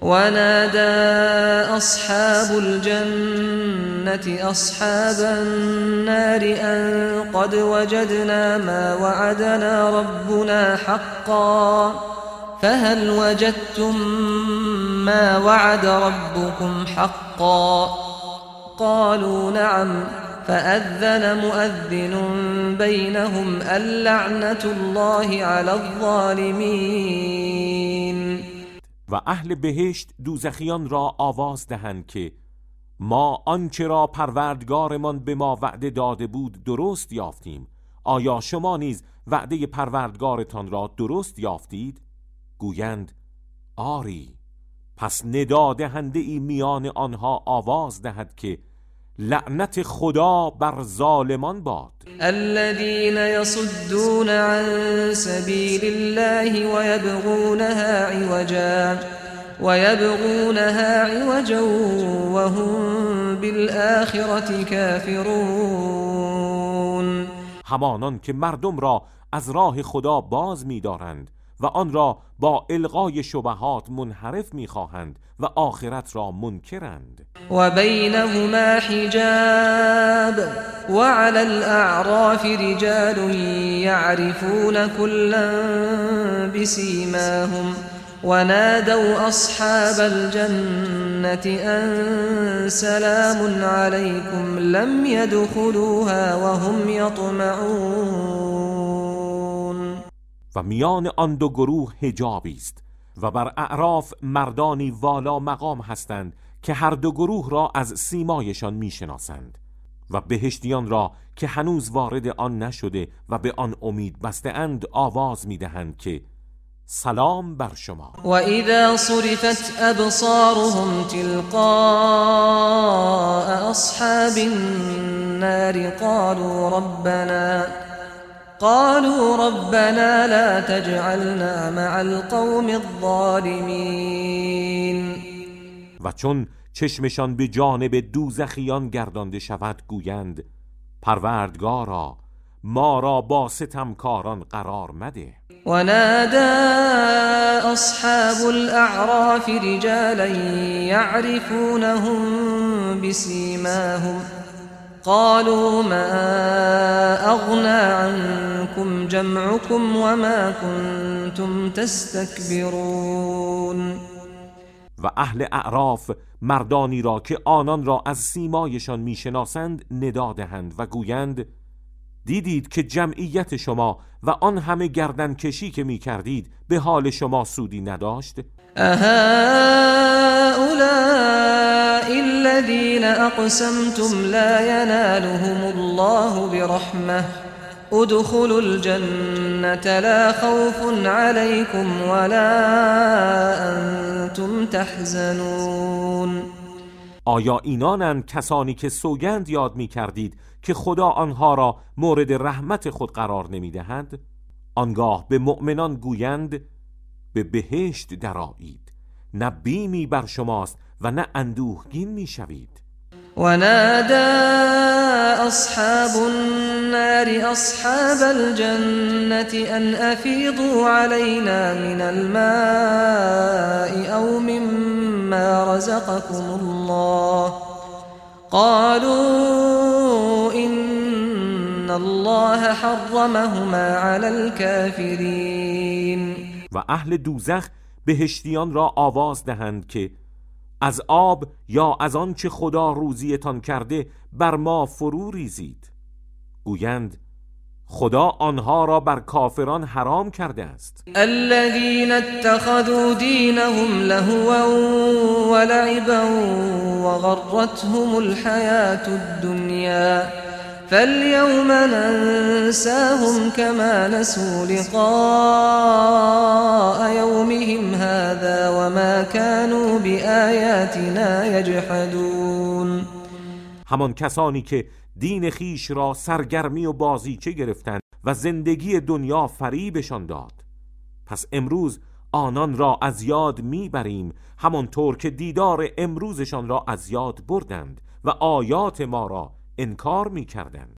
ونادى أصحاب الجنة أصحاب النار أن قد وجدنا ما وعدنا ربنا حقا فهل وجدتم ما وعد ربكم حقا قالوا نعم فأذن مؤذن بينهم اللعنة الله على الظالمين. و اهل بهشت دوزخیان را آواز دهند که ما آنچه را پروردگارمان به ما وعده داده بود درست یافتیم. آیا شما نیز وعده پروردگارتان را درست یافتید؟ گویند آری. پس ندا دهنده ای میان آنها آواز دهد که لعنت خدا بر ظالمان باد. الذين يصدون عن سبيل الله ويبغونها عوجا وهم بالآخرة كافرون. همانان که مردم را از راه خدا باز می‌دارند و آن را با الغای شبهات منحرف می‌خواهند و آخرت را منکرند. و بینهما حجاب وعلى الأعراف رجال يعرفون كلا بسيماهم ونادوا أصحاب الجنة أن سلام عليكم لم يدخلوها وهم يطمعون. و میان آن دو گروه حجابی است و بر اعراف مردانی والا مقام هستند که هر دو گروه را از سیمایشان میشناسند و بهشتیان را که هنوز وارد آن نشده و به آن امید بسته اند آواز میدهند که سلام بر شما. و اذا صرفت ابصارهم تلقاء اصحاب النار قالوا ربنا لا تجعلنا مع القوم الظالمين. و چون چشمشان به جانب دوزخیان گردانده شود گویند پروردگارا ما را با ستمکاران قرار مده. و نادى اصحاب الاعراف رجالا يعرفونهم بسيماهم قالوا ما اغنى عنكم جمعكم وما كنتم تستكبرون. و اهل اعراف مردانی را که آنان را از سیمایشان میشناسند ندا دهند و گویند دیدید که جمعیت شما و آن همه گردن کشی که میکردید به حال شما سودی نداشت؟ اهؤلاء الذين اقسمتم لا ينالهم الله برحمه ادخلوا الجنة لا خوف عليكم ولا انتم تحزنون. آیا اینانند کسانی که سوگند یاد می کردید که خدا آنها را مورد رحمت خود قرار نمی دهد؟ آنگاه به مؤمنان گویند به بهشت درآیید، نه بیمی بر شماست و نه اندوهگین می شوید. و نادى اصحاب النار اصحاب الجنة ان افیضوا علینا من الماء او مما رزقكم الله قالوا ان الله حرمهما على الكافرین. و اهل دوزخ بهشتیان را آواز دهند که از آب یا از آن چه خدا روزیتان کرده بر ما فرو ریزید. گویند خدا آنها را بر کافران حرام کرده است. الذين اتخذوا دينهم لهوا ولعبا وغرتهم الحياة الدنيا فاليوم ننساهم كما نسوا لقاء يومهم هذا وما كانوا بآياتنا يجحدون. همان کسانی که دین خیش را سرگرمی و بازیچه گرفتند و زندگی دنیا فریبشان داد، پس امروز آنان را از یاد میبریم همانطور که دیدار امروزشان را از یاد بردند و آیات ما را انکار میکردند.